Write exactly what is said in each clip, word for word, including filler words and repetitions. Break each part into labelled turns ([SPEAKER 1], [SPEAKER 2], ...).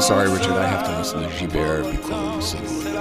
[SPEAKER 1] sorry, Richard, I have to listen to Gilbert Bécaud sing.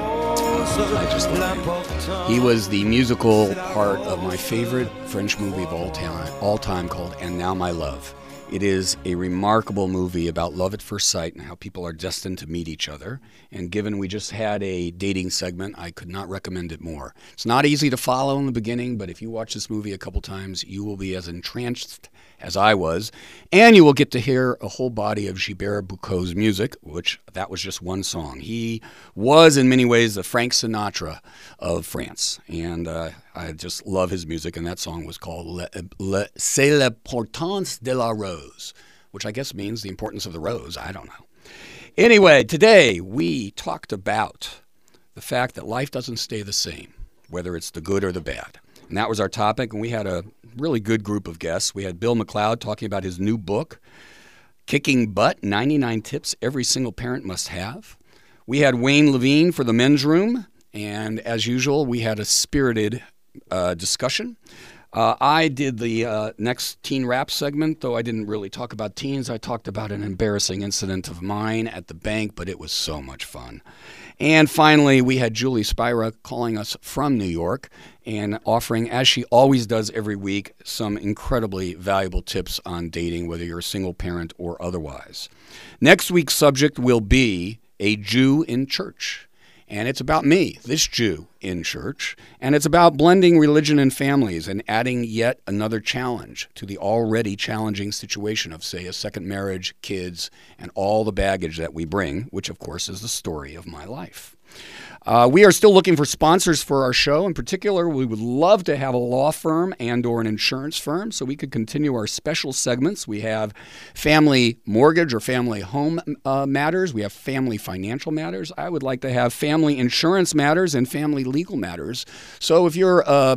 [SPEAKER 1] I just love him. He was the musical part of my favorite French movie of all time, all time called And Now My Love. It is a remarkable movie about love at first sight and how people are destined to meet each other. And given we just had a dating segment, I could not recommend it more. It's not easy to follow in the beginning, but if you watch this movie a couple times, you will be as entranced as I was. And you will get to hear a whole body of Gilbert Bécaud's music, which that was just one song. He was, in many ways, the Frank Sinatra of France. And uh, I just love his music, and that song was called Le, Le, C'est l'importance de la rose, which I guess means the importance of the rose. I don't know. Anyway, today we talked about the fact that life doesn't stay the same, whether it's the good or the bad. And that was our topic, and we had a really good group of guests. We had Bill McLeod talking about his new book, Kicking Butt, ninety-nine Tips Every Single Parent Must Have. We had Wayne Levine for the men's room, and as usual, we had a spirited uh, discussion. Uh, I did the uh, next teen rap segment, though I didn't really talk about teens. I talked about an embarrassing incident of mine at the bank, but it was so much fun. And finally, we had Julie Spira calling us from New York and offering, as she always does every week, some incredibly valuable tips on dating, whether you're a single parent or otherwise. Next week's subject will be a Jew in church. And it's about me, this Jew in church, and it's about blending religion and families and adding yet another challenge to the already challenging situation of, say, a second marriage, kids, and all the baggage that we bring, which, of course, is the story of my life. Uh, we are still looking for sponsors for our show. In particular, we would love to have a law firm and or an insurance firm so we could continue our special segments. We have family mortgage or family home uh, matters. We have family financial matters. I would like to have family insurance matters and family legal matters. So if you're uh,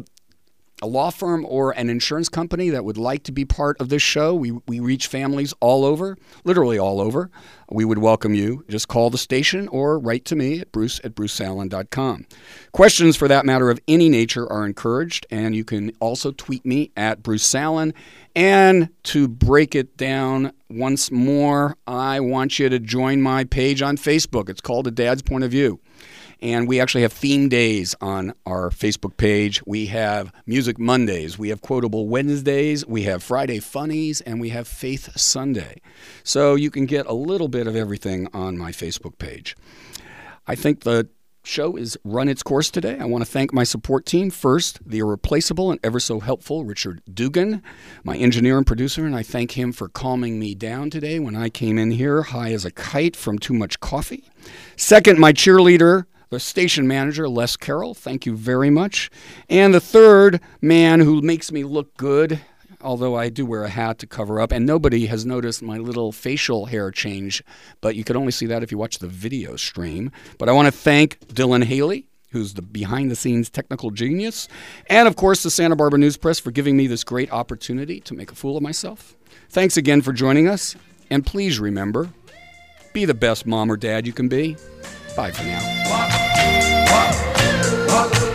[SPEAKER 1] a law firm or an insurance company that would like to be part of this show, we, we reach families all over, literally all over. We would welcome you. Just call the station or write to me at bruce at bruce allen dot com. Questions, for that matter, of any nature are encouraged, and you can also tweet me at Bruce Allen. And to break it down once more, I want you to join my page on Facebook. It's called A Dad's Point of View. And we actually have theme days on our Facebook page. We have Music Mondays. We have Quotable Wednesdays. We have Friday Funnies. And we have Faith Sunday. So you can get a little bit of everything on my Facebook page. I think the show is run its course today. I want to thank my support team. First, the irreplaceable and ever so helpful Richard Dugan, my engineer and producer, and I thank him for calming me down today when I came in here high as a kite from too much coffee. Second, my cheerleader, the station manager, Les Carroll. Thank you very much. And the third man who makes me look good, although I do wear a hat to cover up, and nobody has noticed my little facial hair change, but you could only see that if you watch the video stream. But I want to thank Dylan Haley, who's the behind-the-scenes technical genius, and, of course, the Santa Barbara News Press for giving me this great opportunity to make a fool of myself. Thanks again for joining us, and please remember, be the best mom or dad you can be. Bye for now.